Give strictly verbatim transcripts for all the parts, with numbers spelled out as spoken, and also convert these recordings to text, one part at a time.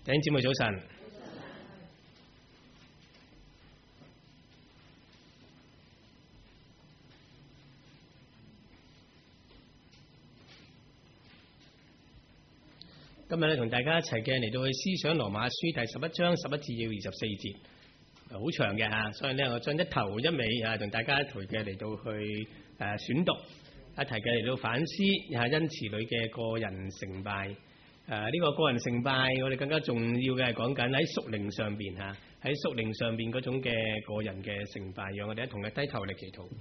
弟兄姊妹早晨。今日咧同大家一齊嘅嚟到去思想羅馬書第十一章十一至到二十四節，好長嘅嚇，所以咧我將一頭一尾啊同大家一齊嘅嚟到去誒、啊、選讀，一齊嘅嚟到反思啊恩慈裏嘅個人成敗。誒、啊、呢、這個個人成敗，我哋更加重要嘅係講緊喺屬靈上邊嚇，喺屬靈上邊嗰種嘅個人嘅成敗，讓我哋一同嘅低頭嚟祈禱。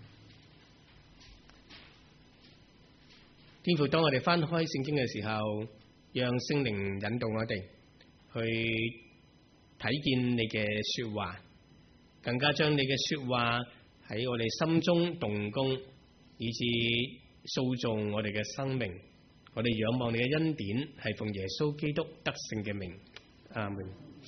天父，當我哋翻開聖經嘅時候，讓聖靈引導我哋去睇見你嘅說話，更加將你嘅說話喺我哋心中動工，以致塑造我哋嘅生命。我哋仰望你嘅恩典，係奉耶穌基督得勝嘅名，阿門。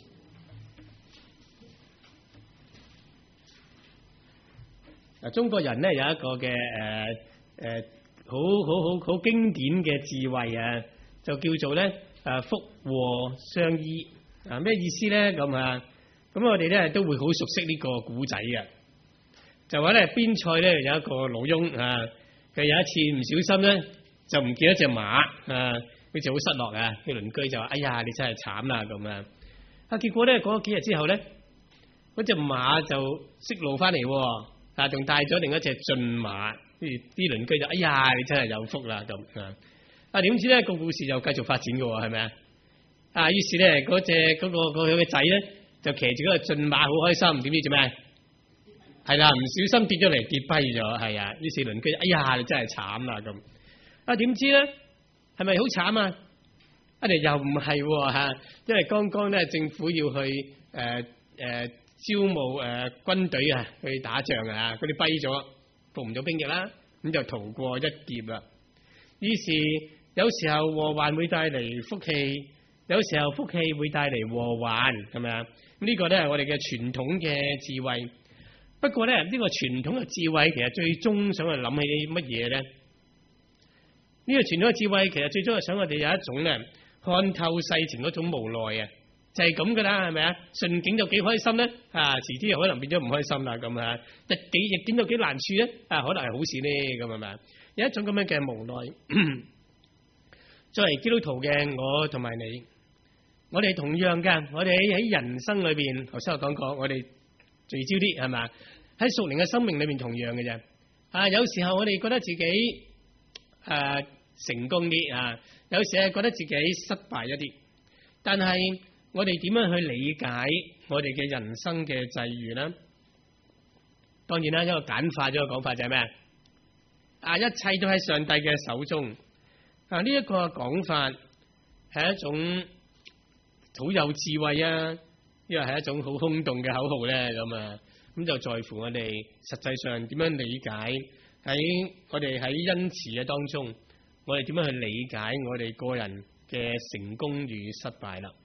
嗱，中國人咧有一個嘅誒誒好好好好經典嘅智慧啊！就叫做咧誒福禍相依啊！咩意思咧？咁啊，咁我哋咧都會好熟悉呢個古仔嘅。就話咧邊塞咧有一個老翁啊，佢有一次唔小心咧就唔見一隻馬啊，好似好失落啊！啲鄰居就話：哎呀，你真係慘啦咁啊！啊，結果咧過咗幾日之後咧，嗰隻馬就識路翻嚟，啊，仲帶咗另一隻駿馬。啲啲鄰居就：哎呀，你真係有福啦咁啊！啊，點知咧個故事就繼續發展嘅喎，係咪啊？啊，於是咧嗰隻嗰個個佢嘅仔咧就騎住嗰個駿馬好開心，點知做咩？係啦，唔小心跌咗嚟跌跛咗，係啊。於是鄰居，哎呀，你真係慘啦咁。啊，點知咧係咪好慘啊？啊，哋又唔係嚇，因為剛剛咧政府要去誒誒、呃呃、招募誒、呃、軍隊啊去打仗啊，佢哋跛咗，服唔到兵役啦，咁就逃過一劫啦。於是有時候禍患會帶嚟福氣，有時候福氣會帶嚟禍患，係咪啊？咁呢個咧係我哋嘅傳統嘅智慧。不過咧呢、這個傳統嘅智慧其實最終想去諗起啲乜嘢咧？呢、這個傳統嘅智慧其實最終係想我哋有一種咧看透世情嗰種無奈啊，就係咁噶啦，係咪啊？順境就幾開心咧，啊遲啲又可能變咗唔開心啦咁啊！逆境逆境有幾難處咧，啊可能係好事咧，咁係咪啊？有一種咁樣嘅無奈。作為基督徒嘅我同埋你，我哋同樣嘅，我哋喺人生裏邊，頭先我講過，我哋聚焦啲係嘛？喺屬靈嘅生命裏邊同樣嘅啫。啊，有時候我哋覺得自己誒、啊、成功啲啊，有時係覺得自己失敗一啲。但係我哋點樣去理解我哋嘅人生嘅際遇呢？當然啦，一個簡化咗嘅講法就係咩啊？一切都喺上帝嘅手中。啊！呢、這、一個講法係一種好有智慧啊，因為係一種好空洞嘅口號咧咁啊，咁就在乎我哋實際上點樣理解喺我哋喺恩慈嘅當中，我哋點樣去理解我哋個人嘅成功與失敗啦。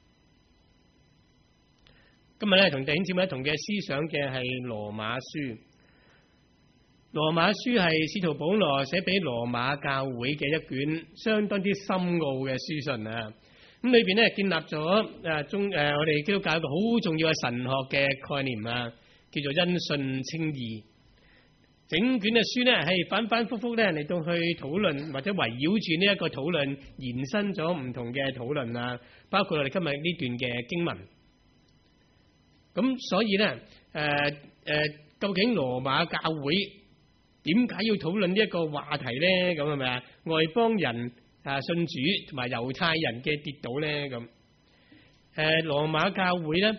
今日咧同弟兄姊妹一同嘅思想嘅係羅馬書。羅馬書係使徒保羅寫俾羅馬教會嘅一卷相當之深奧嘅書信啊！咁裏邊咧建立咗誒中誒我哋基督教一個好重要嘅神學嘅概念啊，叫做因信稱義。整卷嘅書咧係反反复复咧嚟到去討論或者圍繞住呢一個討論延伸咗唔同嘅討論啊，包括我哋今日呢段嘅經文。咁所以咧誒誒，究竟羅馬教會點解要討論呢一個話題咧？咁係咪啊？外邦人啊信主同埋猶太人嘅跌倒咧？咁誒，羅馬教會咧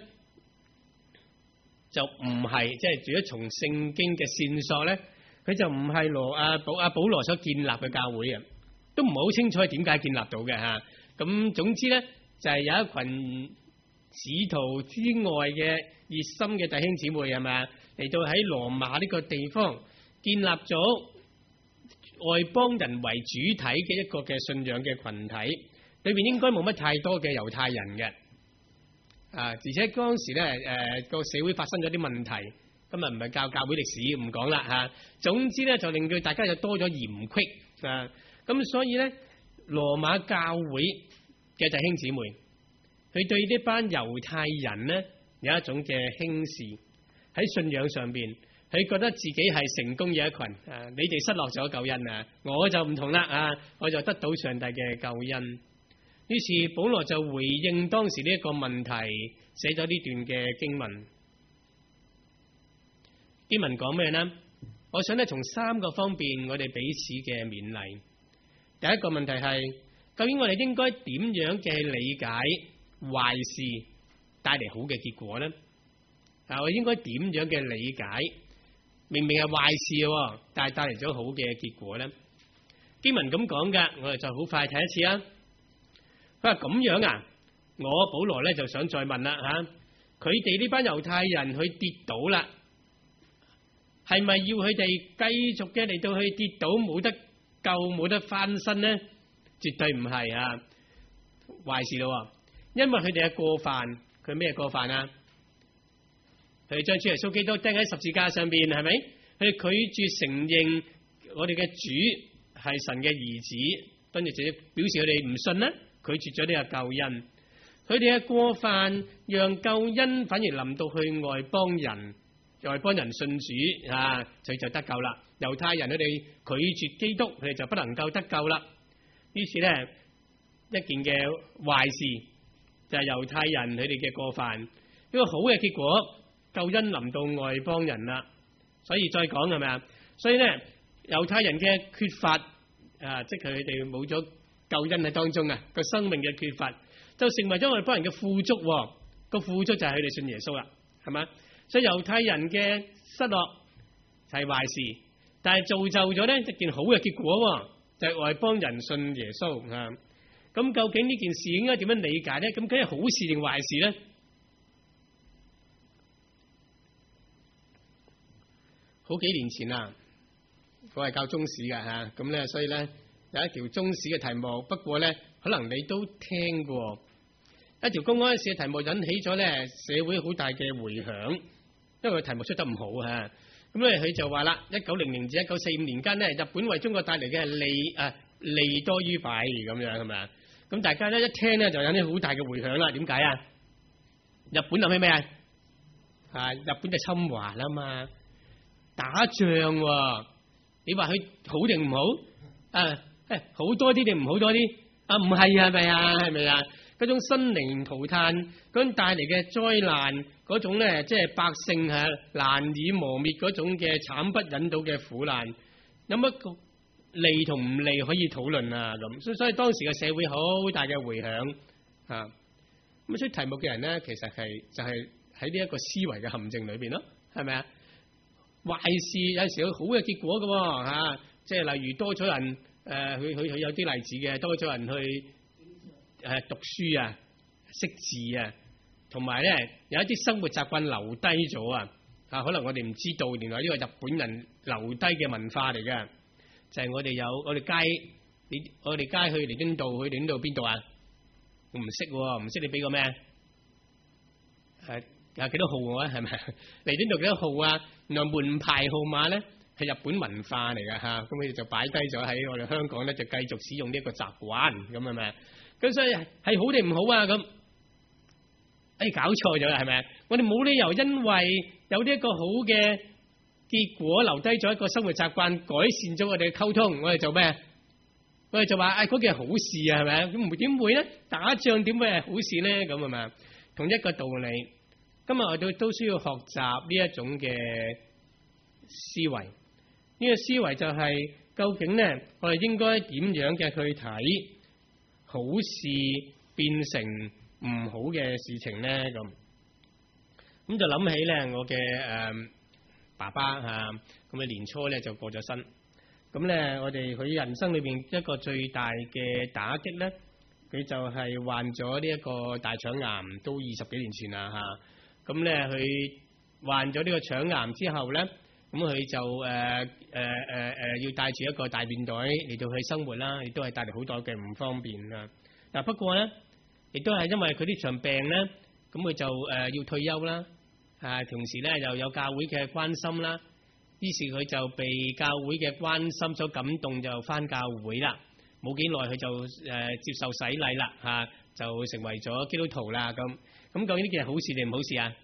就唔係即係，如果從聖經嘅線索咧，佢就唔係羅阿保阿保羅所建立嘅教會啊，都唔係好清楚係點解建立到嘅吓。咁總之咧，就係有一群使徒之外嘅熱心嘅弟兄姊妹係咪啊？嚟到喺羅馬呢個地方，建立咗外邦人為主體嘅一個嘅信仰嘅群體，裏邊應該冇乜太多嘅猶太人嘅，啊！而且當時咧，誒個社會發生咗啲問題，今日唔係教教會歷史，唔講啦嚇。總之咧，就令到大家又多咗嫌隙啊！咁所以咧，羅馬教會嘅弟兄姊妹佢對呢班猶太人呢有一種嘅輕視，喺信仰上邊，佢覺得自己係成功嘅一群。啊，你哋失落咗救恩啊，我就唔同啦啊，我就得到上帝嘅救恩。於是保羅就回應當時呢一個問題，寫咗呢段嘅經文。經文講咩呢？我想咧從三個方面我哋彼此嘅勉勵。第一個問題係，究竟我哋應該點樣嘅理解壞事帶嚟好嘅結果呢？啊，我應該點樣嘅理解明明係壞事，但係帶嚟咗好嘅結果呢？經文咁講噶，我哋就好快睇一次啊。佢話咁樣啊，我保羅咧就想再問啦吓，佢哋呢班猶太人去跌倒啦，係咪要佢哋繼續嘅嚟到去跌倒，冇得救，冇得翻身呢？絕對唔係啊，壞事咯。因為佢哋嘅過犯，佢咩過犯啊？佢哋將主耶穌基督釘喺十字架上邊，係咪？佢哋拒絕承認我哋嘅主係神嘅兒子，跟住就表示佢哋唔信呢，拒絕咗呢個救恩。佢哋嘅過犯讓救恩反而臨到去外邦人，外邦人信主啊，佢就得救啦。猶太人佢哋拒絕基督，佢哋就不能夠得救啦。於是呢，一件嘅壞事就係猶太人佢哋嘅過犯。一個好嘅結果，救恩臨到外邦人啦。所以再講係咪啊？所以呢，猶太人嘅缺乏啊，即係佢哋冇咗救恩喺當中啊，個生命嘅缺乏就成為咗外邦人嘅富足。個富足就係佢哋信耶穌啦，係咪？所以猶太人嘅失落係壞事，但係造就咗呢一件好嘅結果，就係外邦人信耶穌啊。咁究竟呢件事應該點樣理解呢？咁究竟係好事定壞事呢？好幾年前啊，我係教中史嘅吓，咁咧所以咧有一條中史嘅題目，不過咧可能你都聽過一條公開試嘅題目，引起咗咧社會好大嘅回響，因為個題目出得唔好吓。咁咧佢就話啦，一九零零至一九四五年間咧，日本為中國帶嚟嘅係利啊利多於弊咁樣，係咪啊？咁大家咧一聽咧就有啲好大嘅回響啦。點解啊？日本諗起咩啊？啊，日本就侵華啦嘛。打仗喎，你話佢好定唔好？啊，誒，好多啲定唔好多啲？啊，唔係啊，係咪啊？係咪啊？嗰種生靈塗炭，嗰種帶嚟嘅災難，嗰種咧，即係百姓係難以磨滅嗰種嘅慘不忍睹嘅苦難，有乜個利同唔利可以討論啊？咁所以所以當時嘅社會好大嘅回響啊！咁出題目嘅人咧，其實係就係喺呢一個思維嘅陷阱裏邊咯，係咪啊？壞事有時有好嘅結果嘅吓、啊，即係例如多咗人誒，佢佢佢有啲例子嘅，多咗人去誒、呃、讀書啊，識字啊，同埋咧有一啲生活習慣留低咗啊，啊可能我哋唔知道，原來呢個日本人留低嘅文化嚟嘅，就係、是、我哋有我哋街，你我哋街去彌敦道去彌敦道邊度啊？我唔識，唔識你俾個咩？係啊幾多號啊？係咪彌敦道幾多號啊？原來門牌號碼咧係日本文化嚟㗎吓，咁佢哋就擺低咗喺我哋香港咧，就繼續使用呢一個習慣，咁係咪？咁所以係好定唔好啊？咁誒、哎、搞錯咗啦，係咪？我哋冇理由因為有呢一個好嘅結果，留低咗一個生活習慣，改善咗我哋嘅溝通，我哋做咩？我哋就話誒嗰件係好事啊，係咪？咁唔會點會咧？打仗點會係好事咧？咁係咪？同一個道理。今日我哋都需要學習呢一種嘅思維，呢、這個思維就係、是、究竟咧，我哋應該點樣嘅去睇好事變成唔好嘅事情咧？咁咁就諗起咧，我嘅誒、呃、爸爸吓，咁啊年初咧就過咗身，咁咧我哋佢人生裏邊一個最大嘅打擊咧，佢就係患咗呢一個大腸癌，都二十幾年前啦吓。咁咧，佢患咗呢個腸癌之後咧，咁佢就誒誒誒誒要帶住一個大便袋嚟到去生活啦，亦都係帶嚟好多嘅唔方便啦。嗱，不過咧，亦都係因為佢呢場病咧，咁佢就誒、呃、要退休啦，啊，同時咧又有教會嘅關心啦，於是佢就被教會嘅關心所感動，就返教會啦。冇幾耐，佢就誒、呃、接受洗禮啦，嚇、啊， 就成為咗基督徒啦。咁咁究竟呢件係好事定唔好事啊？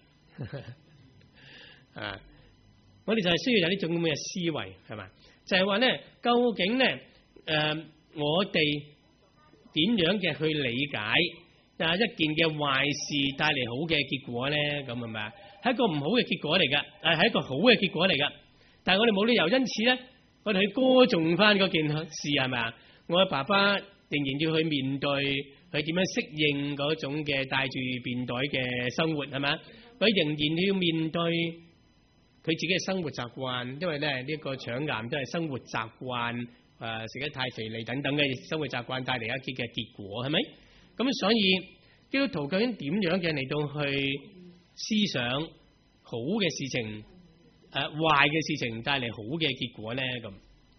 啊，我哋就係需要有呢種咁嘅思維，係嘛？就係話咧，究竟咧誒、呃，我哋點樣嘅去理解啊一件嘅壞事帶嚟好嘅結果咧？咁係咪啊？係一個唔好嘅結果嚟㗎，誒係一個好嘅結果嚟㗎。但係我哋冇理由因此咧，我哋去歌頌翻嗰件事係咪啊？我嘅爸爸仍然要去面對佢點樣適應嗰種嘅帶住便袋嘅生活係咪啊？佢仍然要面對佢自己嘅生活習慣，因為咧呢個腸癌都係生活習慣誒食得太肥膩等等嘅生活習慣帶嚟一啲嘅結果係咪？咁所以基督徒究竟點樣嘅嚟到去思想好嘅事情？誒，壞嘅事情帶嚟好嘅結果咧，咁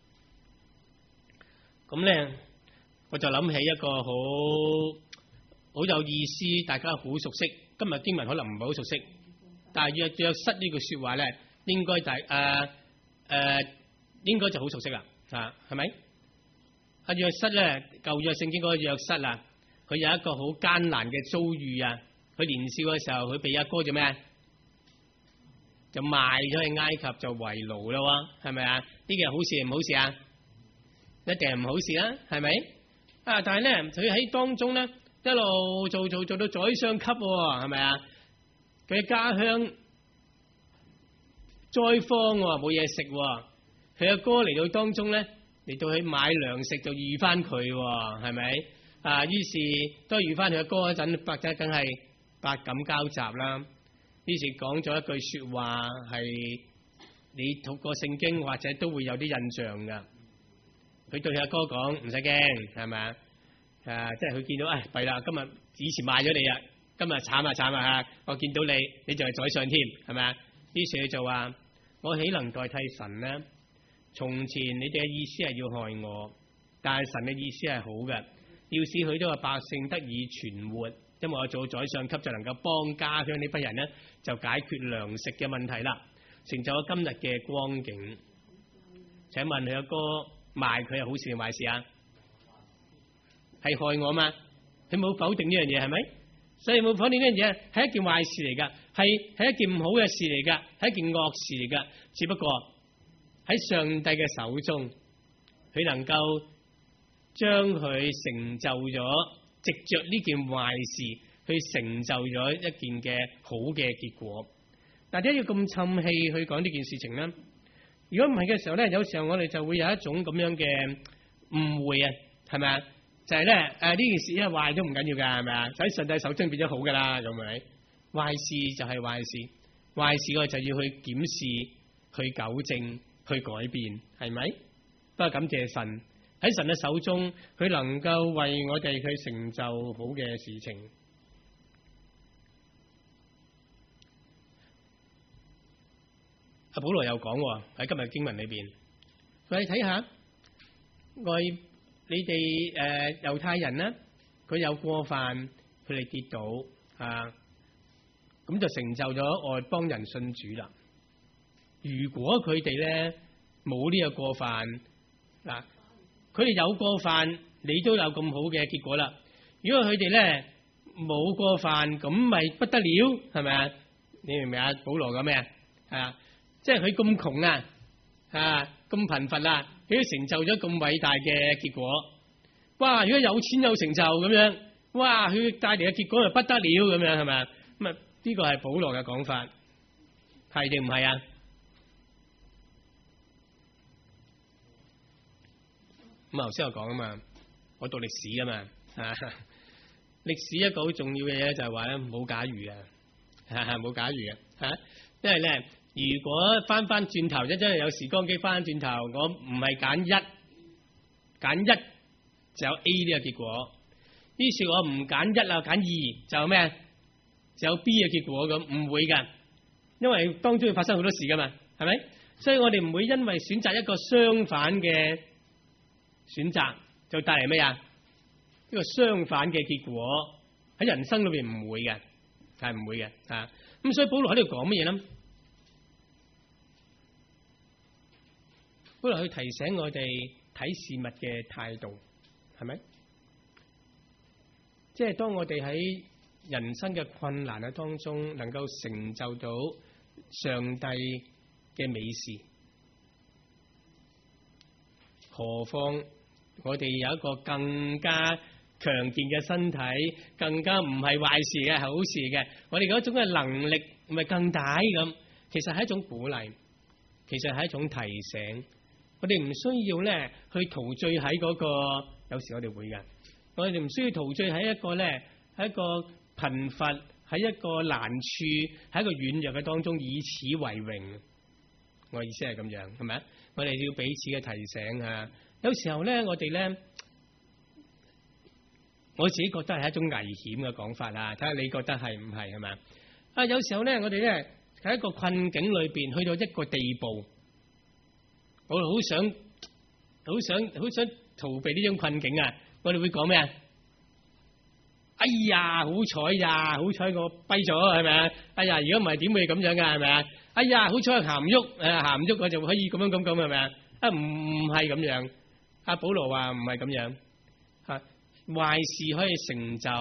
咁咧，我就諗起一個好好有意思，大家好熟悉。今日經文可能唔係好熟悉，但係約約瑟呢句說話咧，應該大誒誒，應該就好熟悉啦，啊，係咪？阿約瑟咧，舊約聖經嗰個約瑟啊，佢有一個好艱難嘅遭遇啊！佢年少嘅時候，佢被阿哥做咩？就賣咗去埃及就為奴啦喎，係咪啊？呢件係好事定唔好事啊？一定係唔好事啦，係咪？啊！但係咧，佢喺當中咧一路做做做到宰相級喎，係咪啊？佢嘅家鄉災荒喎，冇嘢食喎。佢阿哥嚟到當中咧，嚟到去買糧食就遇翻佢喎，係咪？啊！於是都遇翻佢阿哥嗰陣，百仔梗係百感交集啦。於是講咗一句說話，係你讀過聖經或者都會有啲印象噶。佢對佢阿哥講：唔使驚，係咪啊？誒，即係佢見到，唉，弊啦，今日以前賣咗你啊，今日慘啊慘啊吓！我見到你，你就係宰相添，係咪啊？於是佢就話：我豈能代替神呢？從前你哋嘅意思係要害我，但係神嘅意思係好嘅，要使許多嘅百姓得以存活。因為我做宰相級就能夠幫家鄉呢班人呢，就解決糧食嘅問題啦，成就咗今日嘅光景。請問佢阿哥賣佢係好事定壞事啊？係害我嘛？佢冇否定呢樣嘢係咪？所以冇否定呢樣嘢係一件壞事嚟噶，係係一件唔好嘅事嚟噶，係一件惡事嚟噶。只不過喺上帝嘅手中，佢能夠將佢成就咗。藉着呢件壞事去成就咗一件嘅好嘅結果，但點解要咁沉氣去講呢件事情呢？如果唔係嘅時候咧，有時候我哋就會有一種咁樣嘅誤會啊，係咪啊？就係咧誒呢件事因為壞都唔緊要噶，係咪啊？喺上帝手中變咗好噶啦，咁咪壞事就係壞事，壞事我哋就要去檢視、去糾正、去改變，係咪？不過感謝神。喺神嘅手中，佢能夠為我哋去成就好嘅事情。阿保羅又講喺今日經文裏邊，佢睇下，外你哋誒猶太人呢，佢有過犯，佢哋跌倒啊，咁就成就咗外邦人信主啦。如果佢哋咧冇呢個過犯嗱。佢哋有過犯，你都有咁好嘅結果啦。如果佢哋咧冇過犯，咁咪不得了，係咪啊？你明唔明啊？保羅講咩啊？啊，即係佢咁窮啊，啊咁貧乏啊，佢都成就咗咁偉大嘅結果。哇！如果有錢有成就咁樣，哇！佢帶嚟嘅結果就不得了咁樣，係咪啊？咁啊，呢個係保羅嘅講法，係定唔係啊？咁頭先我講啊嘛，我讀歷史啊嘛，啊，歷史一個好重要嘅嘢就係話咧冇假如嘅，冇假如嘅，吓，因為咧如果翻翻轉頭，即真係有時光機翻翻轉頭，我唔係揀一，揀一就有 A 呢個結果，於是我唔揀一啦，揀二就有咩？就有 B 嘅結果咁，唔會噶，因為當中會發生好多事噶嘛，係咪？所以我哋唔會因為選擇一個相反嘅選擇就帶嚟咩啊？呢個相反嘅結果喺人生裏邊唔會嘅，係唔會嘅啊！咁所以保羅喺度講乜嘢咧？保羅去提醒我哋睇事物嘅態度，係咪？ 即係當我哋喺人生嘅困難嘅當中，能夠成就到上帝嘅美事，何況我哋有一個更加強健嘅身體，更加唔係壞事嘅，係好事嘅。我哋嗰種嘅能力咪更大咁，其實係一種鼓勵，其實係一種提醒。我哋唔需要咧去陶醉喺嗰個，有時我哋會嘅，我哋唔需要陶醉喺一個咧喺一個貧乏，喺一個難處，喺一個軟弱嘅當中，以此為榮。我意思係咁樣，係咪啊？我哋要彼此嘅提醒啊！有時候咧，我哋咧，我自己覺得係一種危險嘅講法啦。睇下你覺得係唔係，係咪啊？有時候咧，我哋咧喺一個困境裏邊，去到一個地步，我哋好想、好想、好想逃避呢種困境啊！我哋會講咩啊？哎呀，好彩呀，好彩我跛咗，係咪啊？哎呀，如果唔係點會咁樣噶，係咪啊？哎呀，好彩行唔喐，誒，行唔喐我就可以咁樣咁咁，係咪啊？啊，唔唔係咁樣。阿保羅話唔係咁樣，吓，壞事可以成就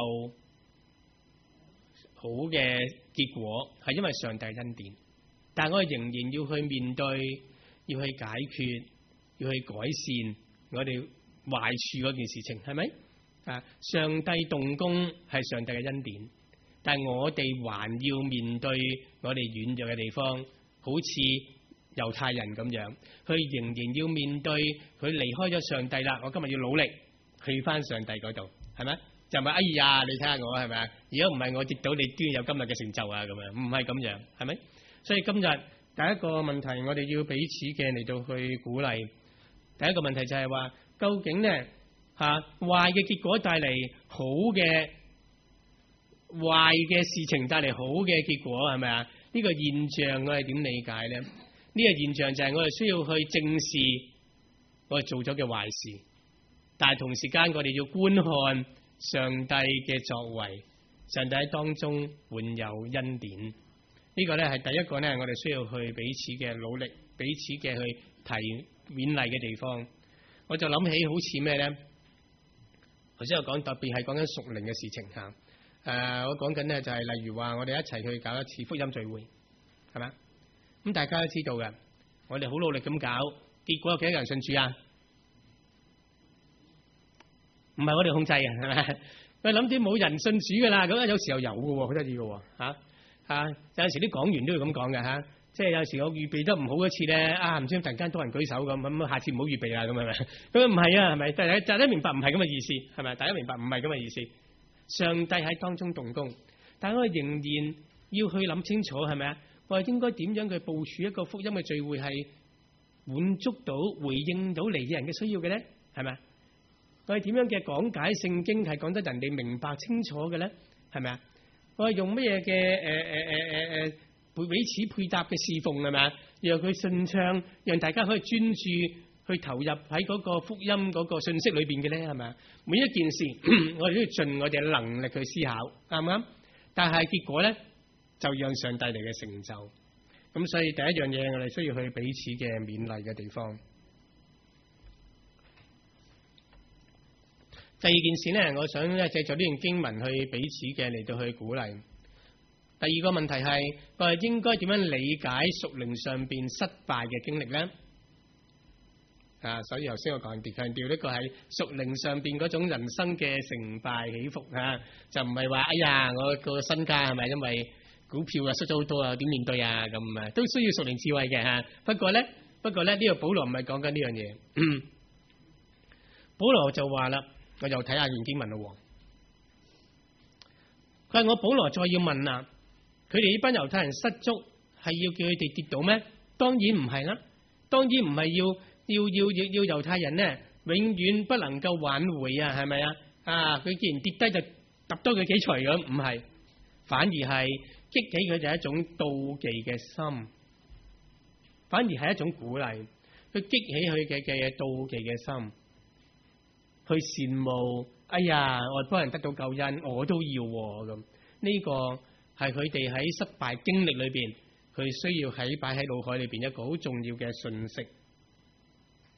好嘅結果，係因為上帝恩典。但係我哋仍然要去面對，要去解決，要去改善我哋壞處嗰件事情，係咪？啊！上帝動工係上帝嘅恩典，但係我哋還要面對我哋軟弱嘅地方，好似猶太人咁樣，佢仍然要面對佢離開咗上帝啦。我今日要努力去翻上帝嗰度，係咪？就唔係哎呀，你睇下我係咪啊？如果唔係我跌倒，你都要有今日嘅成就啊！咁樣唔係咁樣，係咪？所以今日第一個問題，我哋要彼此嘅嚟到去鼓勵。第一個問題就係話，究竟呢？吓，壞嘅結果帶嚟好嘅，壞嘅事情帶嚟好嘅結果，係咪啊？呢個現象我哋點理解咧？呢個現象就係我哋需要去正視我哋做咗嘅壞事，但係同時間我哋要觀看上帝嘅作為，上帝喺當中滿有恩典。呢個咧係第一個咧，我哋需要去彼此嘅努力，彼此嘅去提勉勵嘅地方。我就諗起好似咩咧？頭先我講特別係講緊屬靈嘅事情吓，誒、呃，我講緊咧就係例如話我哋一齊去搞一次福音聚會，係咪？咁大家都知道嘅，我哋好努力咁搞，結果有幾多人信主啊？唔係我哋控制嘅，係咪？我諗啲冇人信主噶啦，咁有時候有嘅，好得意嘅，吓吓，有陣時啲講員都會咁講嘅吓。即係有時我預備得唔好一次咧，啊唔知突然間多人舉手咁，咁下次唔好預備啦，咁係咪？咁唔係啊，係咪？大家大家明白唔係咁嘅意思，係咪？大家明白唔係咁嘅意思。上帝喺當中動工，但係我哋仍然要去諗清楚，係咪啊？我哋應該點樣去部署一個福音嘅聚會，係滿足到、回應到嚟嘅人嘅需要嘅咧？係咪啊？我哋點樣嘅講解聖經係講得人哋明白清楚嘅咧？係咪啊？我哋用乜嘢嘅誒誒誒誒誒？會彼此配搭嘅侍奉，係咪啊？讓佢順暢，讓大家可以專注去投入喺嗰個福音嗰個信息裏邊嘅咧，係咪啊？每一件事我哋都要盡我哋嘅能力去思考，啱唔啱？但係結果咧就讓上帝嚟嘅成就。咁所以第一樣嘢我哋需要去彼此嘅勉勵嘅地方。第二件事咧，我想咧借助呢段經文去彼此嘅嚟到去鼓勵。第二個問題係，我哋應該點樣理解屬靈上邊失敗嘅經歷咧？啊，所以頭先我強調強調呢個係屬靈上邊嗰種人生嘅成敗起伏啊，就唔係話哎呀我個身家係咪因為股票啊失咗好多啊，點面對啊咁啊，都需要屬靈智慧嘅吓。不過咧，不過咧呢個保羅唔係講緊呢樣嘢。保羅就話啦，我又睇下段經文咯。佢話我保羅再要問啦。佢哋呢班猶太人失足係要叫佢哋跌倒咩？當然唔係啦，當然唔係要要要要要猶太人呢永遠不能夠挽回啊，係咪啊？啊，佢既然跌低就揼多佢幾錘咁，唔係，反而係激起佢哋一種妒忌嘅心，反而係一種鼓勵，去激起佢嘅嘅妒忌嘅心，去羨慕。哎呀，外邦人得到救恩，我都要咁呢個。係佢哋喺失敗經歷裏邊，佢需要喺擺喺腦海裏邊一個好重要嘅訊息：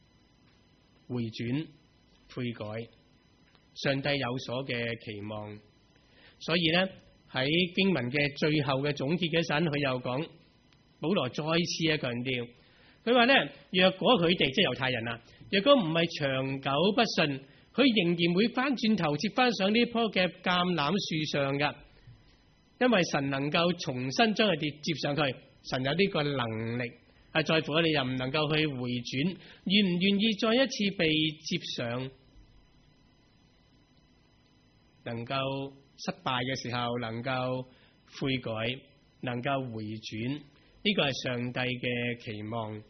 回轉、悔改。上帝有所嘅期望， 所以咧喺經文嘅最後嘅總結嗰陣，佢又講，保羅再次嘅強調，佢話咧，若果佢哋即係猶太人啊，若果唔係長久不信，佢仍然會翻轉頭接翻上呢棵嘅橄欖樹上噶，因為神能夠重新將佢哋接上去，神有呢個能力，係在乎我哋又唔能夠去回轉，願唔願意再一次被接上，能夠失敗嘅時候能夠悔改，能夠回轉，呢個係上帝嘅期望。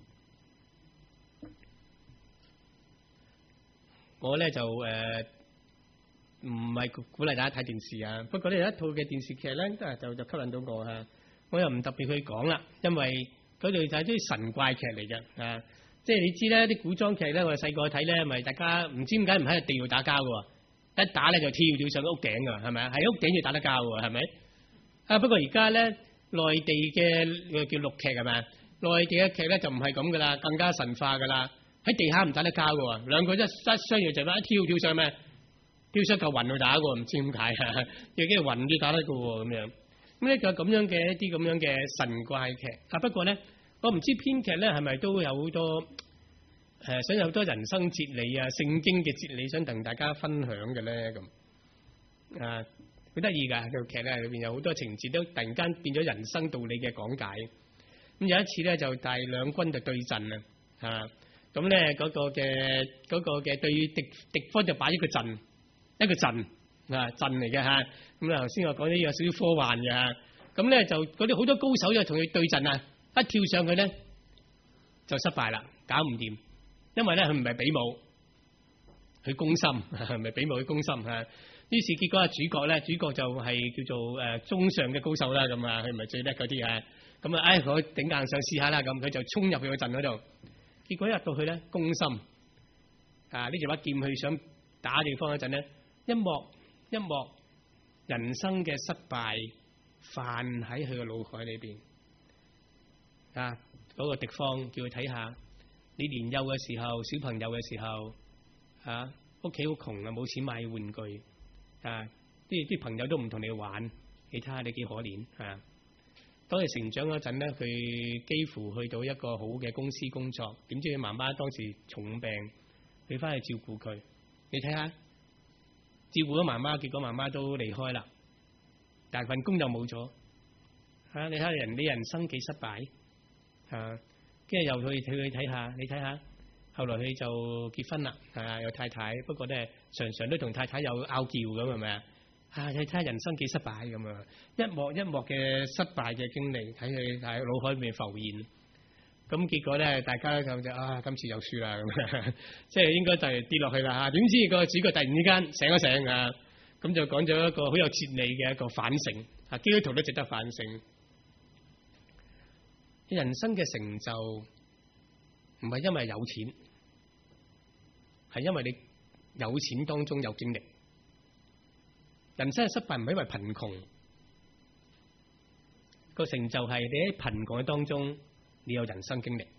我咧就誒唔係鼓勵大家睇電視啊，不過呢有一套嘅電視劇咧，都係就就吸引到我嚇，我又唔特別去講啦，因為嗰度就係啲神怪劇嚟嘅啊，即係你知咧啲古裝劇咧，我哋細個睇咧，咪大家唔知點解唔喺地度打交嘅，一打咧就跳跳上屋頂㗎，係咪啊？喺屋頂要打得交喎，係咪？啊不過而家咧內地嘅叫陸劇係咪？內地嘅劇咧就唔係咁噶啦，更加神化噶啦。喺地下唔打得交嘅喎，兩個一一相約就咩一跳跳上咩，跳上嚿雲去打嘅喎，唔知點解啊？有幾條雲都打得嘅喎咁樣。咁呢個咁樣嘅一啲咁樣嘅神怪劇啊，不過咧我唔知編劇咧係咪都有好多誒、呃、想有好多人生哲理啊、聖經嘅哲理想同大家分享嘅咧咁啊，好得意㗎套劇咧，裏邊有好多情節都突然間變咗人生道理嘅講解。咁有一次咧就大兩軍就對陣啊嚇。咁咧嗰個嘅嗰個嘅對敵敵方就擺一個陣，一個陣啊陣嚟嘅嚇。咁啊頭先我講啲有少少科幻嘅嚇。咁咧就嗰啲好多高手就同佢對陣啊，一跳上去咧就失敗啦，搞唔掂，因為咧佢唔係比武，佢攻心，唔係比武佢攻心嚇。於是結果啊主角咧，主角就係叫做誒中上嘅高手啦，咁啊佢唔係最叻嗰啲啊。咁啊唉我頂硬上試下啦，咁佢就衝入去個陣嗰度。結果入到去咧，攻心啊！呢隻把劍去想打對方嗰陣咧，一幕一幕人生嘅失敗泛喺佢嘅腦海裏邊啊！嗰、那個敵方叫佢睇下，你年幼嘅時候，小朋友嘅時候啊，屋企好窮啊，冇錢買玩具啊，啲啲朋友都唔同你玩，你睇下你幾可憐啊！當佢成長嗰陣咧，佢幾乎去到一個好嘅公司工作，點知佢媽媽當時重病，佢翻去照顧佢。你睇下，照顧咗媽媽，結果媽媽都離開啦，但係份工又冇咗。嚇、啊，你睇下人，你人生幾失敗嚇，跟、啊、住又去去去睇下，你睇下，後來佢就結婚啦，啊有太太，不過咧常常都同太太有拗撬咁，係咪啊？啊！你睇下人生幾失敗咁啊！一幕一幕嘅失敗嘅經歷喺佢喺腦海裏面浮現，咁結果咧，大家就就啊，今次又輸啦咁，即係應該就係跌落去啦嚇。點知個主角突然之間醒一醒啊，咁就講咗一個好有哲理嘅一個反省啊，基督徒都值得反省。人生嘅成就唔係因為有錢，係因為你有錢當中有經歷。人生嘅失敗唔係因為貧窮，個成就係你喺貧窮嘅當中，你有人生經歷；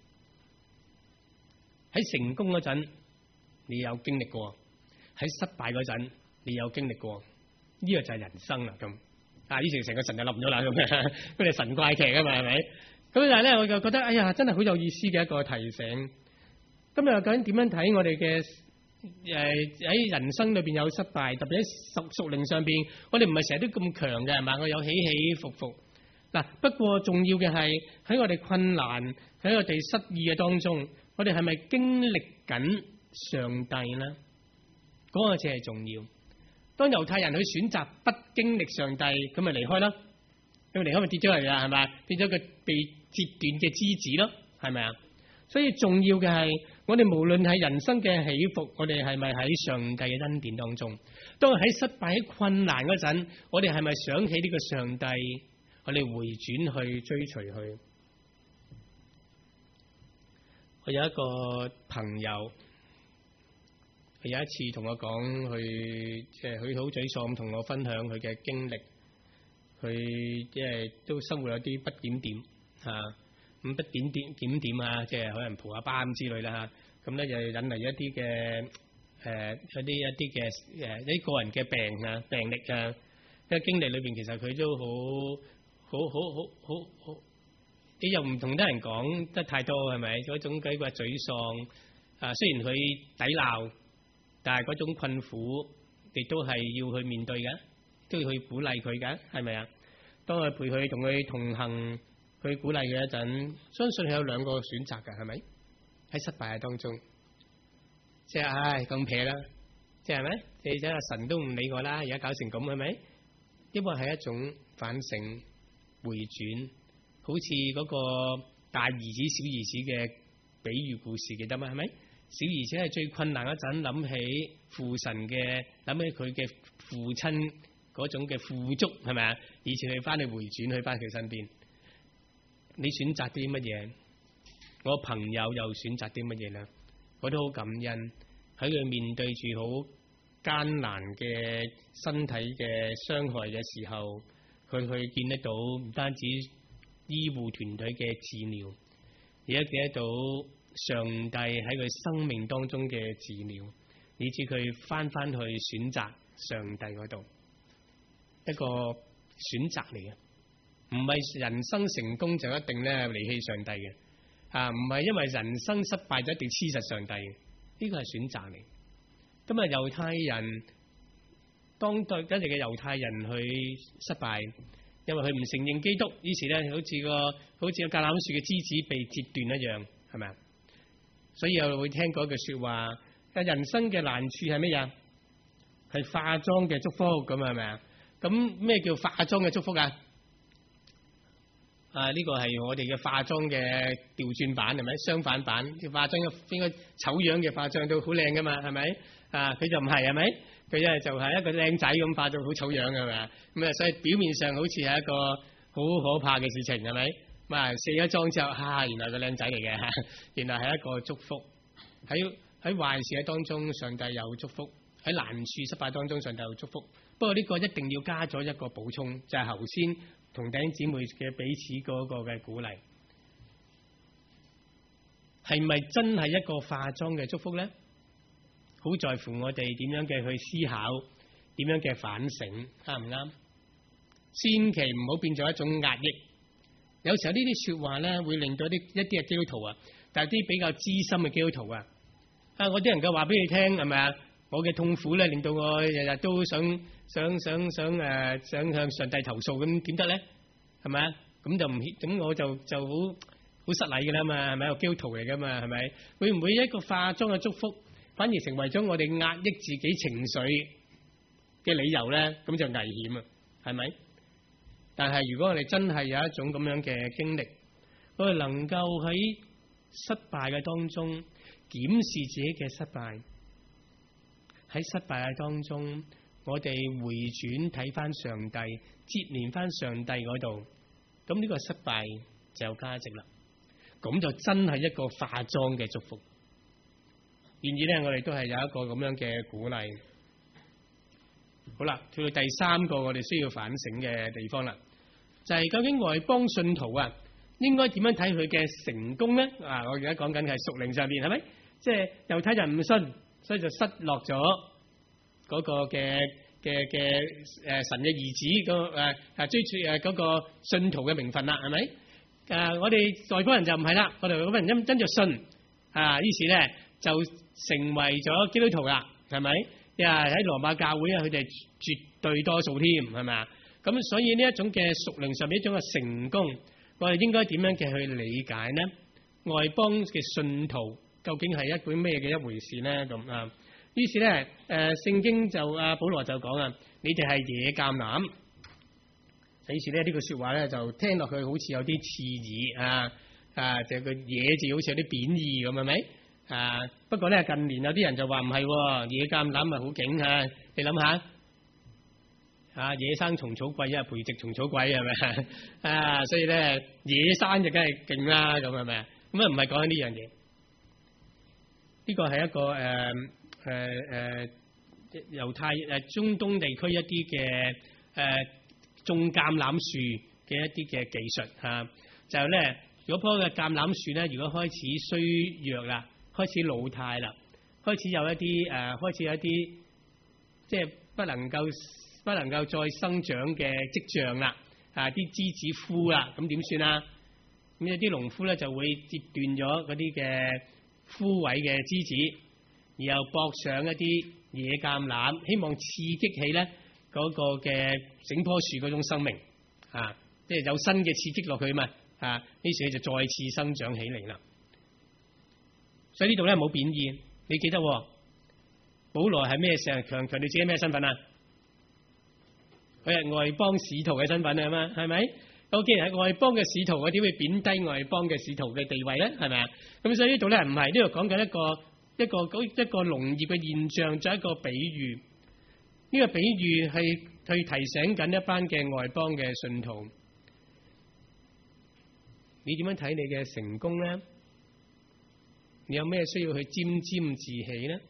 喺成功嗰陣，你有經歷過；喺失敗嗰陣，你有經歷過。呢、這個就係人生啦咁。啊，以前成個神就冧咗啦咁，佢哋神怪劇啊嘛，係咪？咁但係咧，我就覺得，哎呀，真係好有意思嘅一個提醒。今日究竟點樣睇我哋嘅？誒喺人生裏邊有失敗，特別喺屬屬靈上邊，我哋唔係成日都咁強嘅，係嘛？我有起起伏伏。嗱，不過重要嘅係喺我哋困難、喺我哋失意嘅當中，我哋係咪經歷緊上帝呢？嗰、那個先係重要。當猶太人去選擇不經歷上帝，咁咪離開啦。咁離開咪跌咗嚟啦，係咪？變咗個被截斷嘅枝子咯，係咪啊？所以重要嘅係，我哋無論係人生嘅起伏，我哋係咪喺上帝嘅恩典當中？當喺失敗、喺困難嗰陣，我哋係咪想起呢個上帝？我哋回轉去追隨佢。我有一個朋友，佢有一次同我講，佢即係佢好沮喪咁同我分享佢嘅經歷。佢即係都生活有啲不檢點嚇。咁不檢點檢點啊，即係可能蒲下巴咁之類啦嚇，咁咧就引嚟一啲嘅誒一啲一啲嘅誒一啲個人嘅病啊病歷啊， 個經歷裏邊，其實佢都好好好好好好，你又唔同得人講得太多，係咪？嗰種幾個沮喪啊，雖然佢抵鬧，但係嗰種困苦，亦都係要去面對嘅，都要去鼓勵佢嘅，係咪啊？當佢陪佢同佢同行，去鼓勵佢一陣，相信佢有兩個選擇嘅，係咪？喺失敗嘅當中，即係唉咁撇啦，即係咩？你睇下神都唔理我啦，而家搞成咁，係咪？因為係一種反省回轉，好似嗰個大兒子小兒子嘅比喻故事，記得嗎？係咪？小兒子係最困難嗰陣諗起父神嘅，諗起佢嘅父親嗰種嘅富足，係咪啊？以前佢翻去回轉去翻佢身邊，你選擇啲乜嘢？我朋友又選擇啲乜嘢咧？我都好感恩喺佢面對住好艱難嘅身體嘅傷害嘅時候，佢去見得到唔單止醫護團隊嘅治療，而家見得到上帝喺佢生命當中嘅治療，以至佢翻翻去選擇上帝嗰度，一個選擇嚟嘅，唔係人生成功就一定咧離棄上帝嘅，啊，唔係因為人生失敗就一定黐實上帝嘅，呢個係選擇嚟。今日猶太人當對一直嘅猶太人去失敗，因為佢唔承認基督，於是咧好似個好似個橄欖樹嘅枝子被截斷一樣，係咪啊？所以又會聽過一句說話：人生嘅難處係乜嘢？係化妝嘅祝福，咁係咪啊？咁咩叫化妝嘅祝福啊？啊，呢個係我哋嘅化妝嘅調轉版，係咪？相反版，化妝應該醜樣嘅化妝都好靚噶嘛，係咪？啊，佢就唔係，係咪？佢咧就係一個靚仔咁化到好醜樣嘅，係咪啊？咁啊，所以表面上好似係一個好可怕嘅事情，係咪？咁啊，卸咗妝之後，啊，原來係個靚仔嚟嘅，原來係一個祝福。喺喺壞事嘅當中，上帝有祝福；喺難處失敗當中，上帝有祝福。不過呢個一定要加咗一個補充，就係頭先同弟兄姊妹嘅彼此嗰個嘅鼓勵，係咪真係一個化妝嘅祝福咧？好在乎我哋點樣嘅去思考，點樣嘅反省，啱唔啱？千祈唔好變咗一種壓抑。有時候呢啲說話咧，會令到啲一啲嘅基督徒啊，但係啲比較資深嘅基督徒啊，啊，我啲人夠話俾你聽，係咪啊？我嘅痛苦咧，令到我日日都想想想想誒、呃，想向上帝投訴，咁點得咧？係咪啊？咁就唔咁我就就好好失禮嘅啦嘛，係咪？個基督徒嚟噶嘛，係咪？會唔會一個化妝嘅祝福，反而成為咗我哋壓抑自己情緒嘅理由咧？咁就危險啊，係咪？但係如果我哋真係有一種咁樣嘅經歷，我哋能夠喺失敗嘅當中檢視自己嘅失敗，喺失敗嘅當中，我哋回轉睇翻上帝，接連翻上帝嗰度，咁呢個失敗就有價值啦。咁就真係一個化妝嘅祝福。然而咧，我哋都係有一個咁樣嘅鼓勵。好啦，去到第三個我哋需要反省嘅地方啦，就係、是、究竟外邦信徒啊，應該點樣睇佢嘅成功咧？啊，我而家講緊係屬靈上面，係咪？即係猶太人唔信，所以就失落咗嗰個嘅嘅嘅誒神嘅兒子個誒誒追住誒嗰個信徒嘅名分啦，係咪？誒、啊，我哋外邦人就唔係啦，我哋外邦人因真就信啊，於是咧就成為咗基督徒啦，係咪？呀！喺羅馬教會啊，佢哋絕對多數添，係咪啊？咁所以呢一種嘅屬靈上面一種嘅成功，我哋應該點樣嘅去理解呢？外邦嘅信徒究竟係一本咩嘅一回事呢？咁啊，於是咧，誒、呃，聖經就阿保羅就講啊，你哋係野橄欖。於是咧呢句說話咧就聽落去好似有啲刺耳啊啊，就個野字好似有啲貶義咁，係咪？啊！不過咧，近年有啲人就話唔係野橄欖咪好勁啊！你諗下啊，野生蟲草貴啊，培植蟲草貴係咪啊？所以咧，野生就梗係勁啦，咁係咪啊？咁啊，唔係講緊呢樣嘢。呢個係一個誒誒誒猶太誒、呃、中東地區一啲嘅誒種橄欖樹嘅一啲嘅技術嚇、啊，就係咧，如果棵嘅橄欖樹咧，如果開始衰弱啦，開始老態啦，開始有一啲誒、呃，開始有一啲即係不能夠不能夠再生長嘅跡象啦，啊啲枝子枯啦，咁點算啊？咁有啲農夫咧就會截斷咗嗰啲嘅枯萎嘅枝子，然後駁上一啲野橄欖，希望刺激起咧嗰個嘅整棵樹嗰種生命，啊，即係有新嘅刺激落去啊嘛，啊，於是佢就再次生長起嚟啦。所以呢度咧冇貶義，你記得喎，保羅係咩成日強強調自己咩身份啊？佢係外邦使徒嘅身份啊嘛，係咪？我既然係外邦嘅使徒，我點會貶低外邦嘅使徒嘅地位咧？係咪啊？咁所以呢度咧唔係，呢度講緊一個一個一個農業嘅現象，作一個比喻。呢個比喻係去提醒緊一班嘅外邦嘅信徒，你點樣睇你嘅成功咧？你有咩需要去沾沾自喜咧？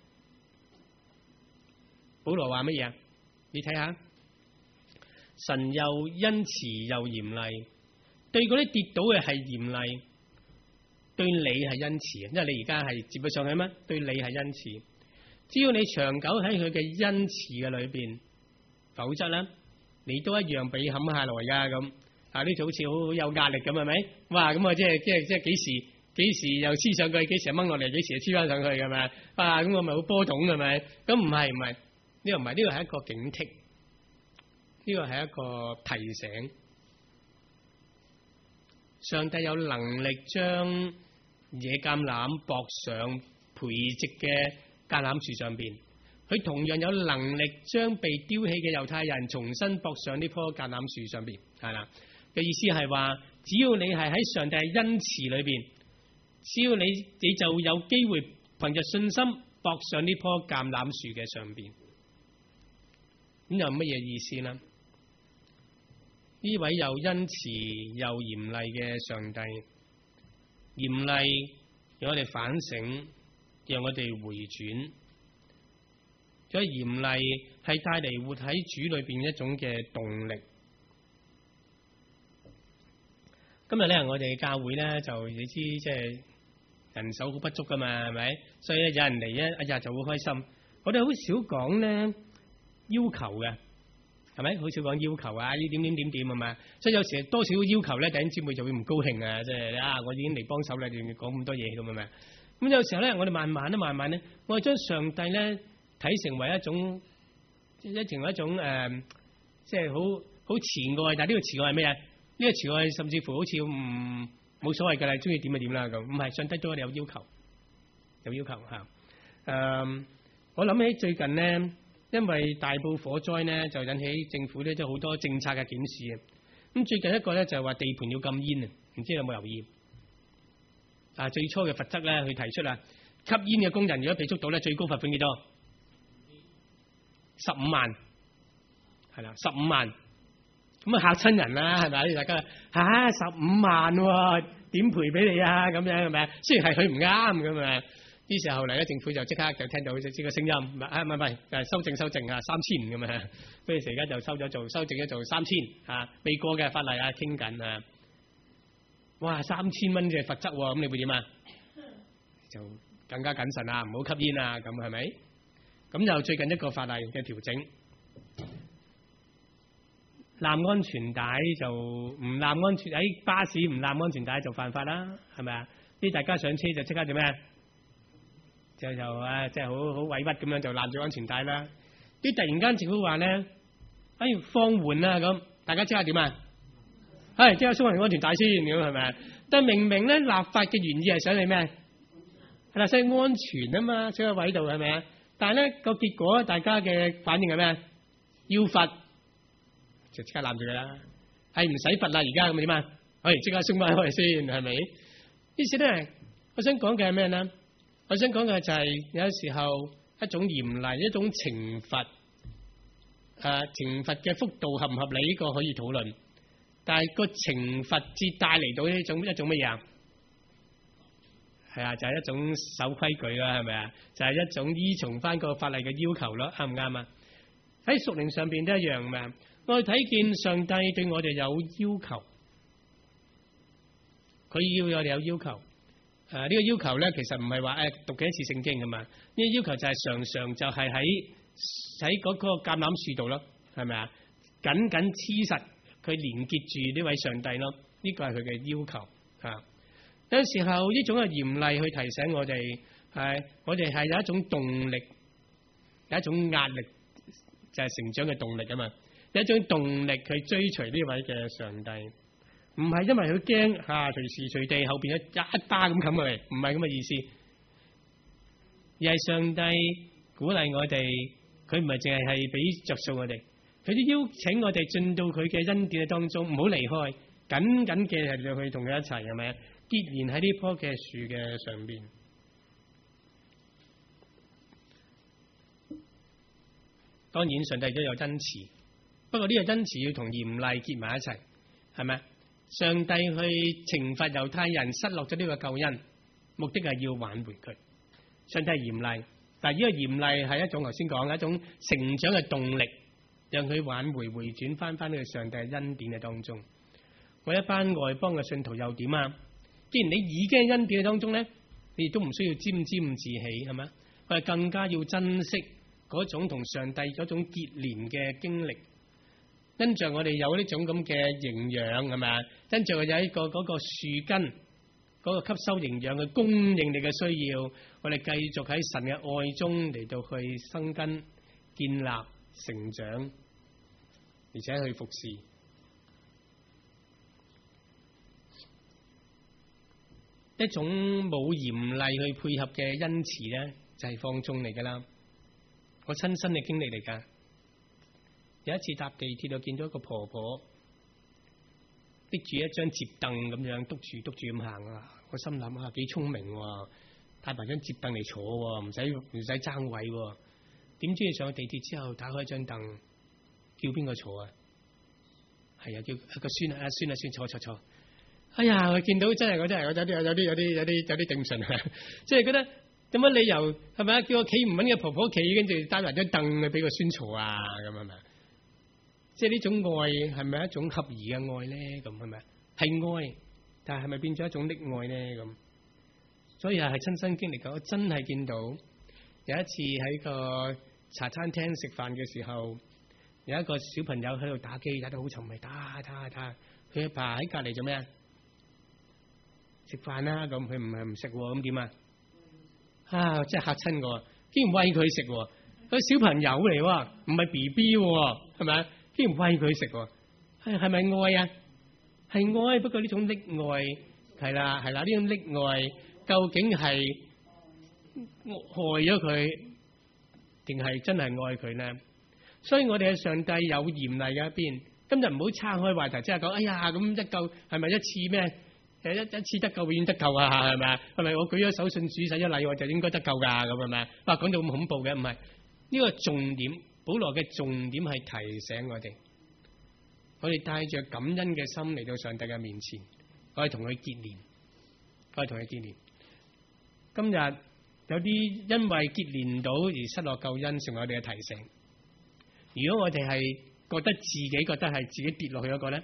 保羅話乜嘢啊？你睇下。神又恩慈又嚴厲，對嗰啲跌倒嘅係嚴厲，對你係恩慈，因為你而家係接咗上去咩？對你係恩慈，只要你長久喺佢嘅恩慈嘅裏邊，否則咧你都一樣被冚下來噶咁。啊呢就好似好好有壓力咁，係咪？哇咁啊即係即係即係幾時幾時又黐上去，幾時掹落嚟，幾時又黐翻上去係咪？啊咁我咪好波動係咪？咁唔係唔係呢個唔係，呢個係一個警惕。呢個係一個提醒，上帝有能力將野橄欖駁上培植嘅橄欖樹上邊，佢同樣有能力將被丟棄嘅猶太人重新駁上呢棵橄欖樹上邊，係啦嘅意思係話，只要你係喺上帝嘅恩慈裏邊，只要你你就有機會憑着信心駁上呢棵橄欖樹嘅上邊，咁有乜嘢意思呢？呢位又恩慈又嚴厲嘅上帝，嚴厲讓我哋反省，讓我哋回轉。所以嚴厲係帶嚟活喺主裏邊一種嘅動力。今日咧，我哋教會咧就你知，即係人手好不足噶嘛，係咪？所以咧有人嚟咧，一日就好開心。我哋好少講咧要求嘅。係咪？好少講要求啊！呢點點點點啊嘛，所以有時多少要求咧，弟兄姊妹就會唔高興啊！即係啊，我已經嚟幫手啦，仲要講咁多嘢咁啊嘛。咁有時候咧，我哋慢慢咧，慢慢咧，我哋將上帝咧睇成為一種，即係成為一種誒，即係好好慈愛。但係呢個慈愛係咩啊？呢個慈愛甚至乎好似唔冇所謂㗎啦，中意點就點啦咁。唔係，上帝對我哋有要求，有要求嚇。誒，我諗起最近咧。因為大埔火災呢，就引起政府咧即係好多政策嘅檢視啊。咁最近一個咧就係話地盤要禁煙啊，唔知你有冇留意？啊，最初嘅罰則咧，佢提出啦，吸煙嘅工人如果被捉到咧，最高罰款幾多？十五萬，係啦，十五萬。咁啊嚇親人啦，係咪？大家吓十五萬，點賠俾你啊？咁樣係咪？雖然係佢唔啱咁啊。於是後嚟咧，政府就即刻就聽到呢個聲音，唔係唔係唔係，誒修正修正啊，三千咁啊，跟住而家就收咗做，修正咗做三千啊，未過嘅法例啊，傾緊啊，哇三千蚊嘅罰則喎，咁你會點啊？就更加謹慎啊，唔好吸煙啊，咁係咪？咁又最近一個法例嘅調整，攬安全帶就唔攬安全，喺巴士唔攬安全帶就犯法啦，係咪啊？啲大家上車就即刻做咩？就就啊，即係好好委屈咁樣就攬住安全帶啦。啲突然間政府話咧，哎放緩啦咁，大家即刻點啊？係即刻鬆開安全帶先咁係咪？但係明明咧立法嘅原意係想你咩？係啦，想安全啊嘛，所以位度係咪啊？但係咧個結果，大家嘅反應係咩？要罰就即刻攬住佢啦。係唔使罰啦，而家咁點啊？哎即刻鬆翻開先係咪？於是咧，我想講嘅係咩咧？我想講嘅就係有時候一種嚴厲，一種懲罰，誒、呃、懲罰嘅幅度合唔合理？呢、這個可以討論。但係個懲罰至帶嚟到呢種一種乜嘢啊？係啊，就係、是、一種守規矩啦，係咪啊？就係、是、一種依從翻個法例嘅要求咯，啱唔啱啊？喺屬靈上邊都一樣嘛。我哋睇見上帝對我哋有要求，佢要我哋有要求。誒、呃，呢、這個要求咧，其實唔係話誒讀幾多次聖經㗎嘛？呢、這個要求就係常常就係喺喺嗰個橄欖樹度咯， 係咪啊？緊緊黐實佢連結住呢位上帝咯，呢個係佢嘅要求啊。有時候呢種嘅嚴厲去提醒我哋，係我哋係有一種動力，有一種壓力，就係成長嘅動力啊嘛。有一種動力去追隨呢位嘅上帝，唔係因為佢驚吓隨時隨地後邊一一巴咁冚過嚟，唔係咁嘅意思，而係上帝鼓勵我哋，佢唔係淨係係俾着數我哋，佢都邀請我哋進到佢嘅恩典嘅當中，唔好離開，緊緊嘅係要去同佢一齊，係咪啊？結連喺呢棵嘅樹嘅上邊。當然上帝都有恩慈，不過呢個恩慈要同嚴厲結埋一齊，係咪？上帝去懲罰猶太人失落咗呢個救恩，目的係要挽回佢。上帝係嚴厲，但係呢個嚴厲係一種頭先講一種成長嘅動力，讓佢挽回回轉翻翻呢個上帝嘅恩典嘅當中。我一班外邦嘅信徒又點啊？既然你已經喺恩典嘅當中咧，你亦都唔需要沾沾自喜，係咪？我哋更加要珍惜嗰種同上帝嗰種結連嘅經歷。因着我哋有呢種咁嘅營養，係咪啊？因着有一個嗰個樹根，嗰個吸收營養嘅供應你嘅需要，我哋繼續喺神嘅愛中嚟到去生根、建立、成長，而且去服侍。一種冇嚴厲去配合嘅恩慈咧，就係放縱嚟噶啦。我親身嘅經歷嚟噶。有一次搭地鐵就見到一個婆婆，拎住一張摺凳咁樣，督住督住咁行啊！我心諗啊，幾聰明喎，帶埋張摺凳嚟坐喎，唔使唔使爭位喎。點知你上咗地鐵之後，打開張凳，叫邊個坐啊？係啊，叫個孫啊，孫啊，孫坐坐坐。哎呀，我見到真係，我真係，我有啲有啲有啲有啲有啲頂唔順，即係覺得有乜理由係咪啊？叫我企唔穩嘅婆婆企，跟住帶埋張凳去俾個孫坐啊？咁係咪？即係呢種愛係咪一種合宜嘅愛咧？咁係咪？係愛，但係係咪變咗一種溺愛咧？咁所以係係親身經歷嘅。我真係見到有一次喺個茶餐廳食飯嘅時候，有一個小朋友喺度打機，打得好沉迷，打打打，佢阿爸喺隔籬做咩啊？食飯啦，咁佢唔係唔食，咁點啊？啊，真係嚇親我，竟然餵佢食，佢小朋友嚟喎，唔係 B B 喎，係咪？竟然餵佢食，係係咪愛啊？係愛，不過呢種溺愛係啦係啦，呢種溺愛究竟係害咗佢，定係真係愛佢呢？所以我哋嘅上帝有嚴厲嘅一邊，今日唔好岔開話題，即係講，哎呀咁一救係咪一次咩？誒一一次得救永遠得救啊？係咪啊？係咪我舉咗手信主洗咗禮我就應該得救噶？咁係咪啊？哇，講到咁恐怖嘅，唔係呢個重點。保羅嘅重點係提醒我哋，我哋帶着感恩嘅心嚟到上帝嘅面前，我哋同佢結連，我哋同佢結連。今日有啲因為結連唔到而失落救恩，成為我哋嘅提醒。如果我哋係覺得自己覺得係自己跌落去嗰個咧，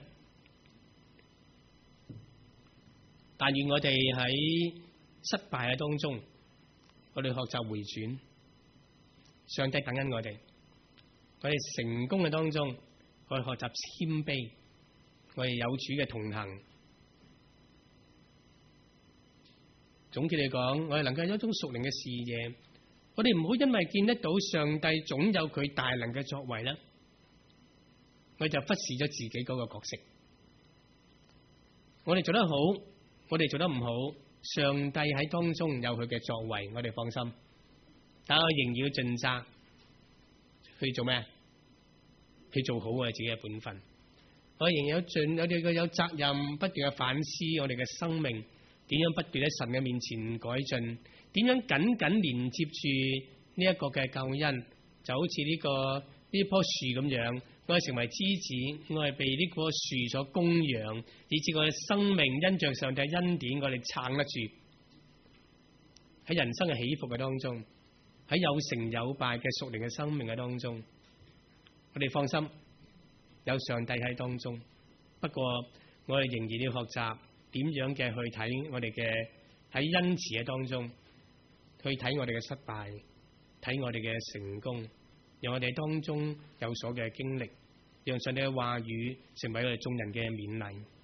但願我哋喺失敗嘅當中，我哋學習回轉，上帝等緊我哋。我哋成功嘅當中，我哋學習謙卑，我哋有主嘅同行。總結嚟講，我哋能夠有一種屬靈嘅視野，我哋唔好因為見得到上帝總有佢大能嘅作為咧，我哋就忽視咗自己嗰個角色。我哋做得好，我哋做得唔好，上帝喺當中有佢嘅作為，我哋放心。但我仍然要盡責。去做咩？去做好我哋自己嘅本分。我仍然有盡，我哋嘅有責任，不斷嘅反思我哋嘅生命，點樣不斷喺神嘅面前改進，點樣緊緊連接住呢一個嘅救恩，就好似呢、這個呢棵樹咁樣，我哋成為枝子，我哋被呢棵樹所供養，以致我哋生命因着上帝恩典，我哋撐得住喺人生嘅起伏嘅當中。喺有成有敗嘅屬靈嘅生命嘅當中，我哋放心，有上帝喺當中。不過我哋仍然要學習點樣嘅去睇我哋嘅喺恩慈嘅當中，去睇我哋嘅失敗，睇我哋嘅成功，讓我哋當中有所嘅經歷。 讓上帝嘅話語成為我哋眾人嘅勉勵。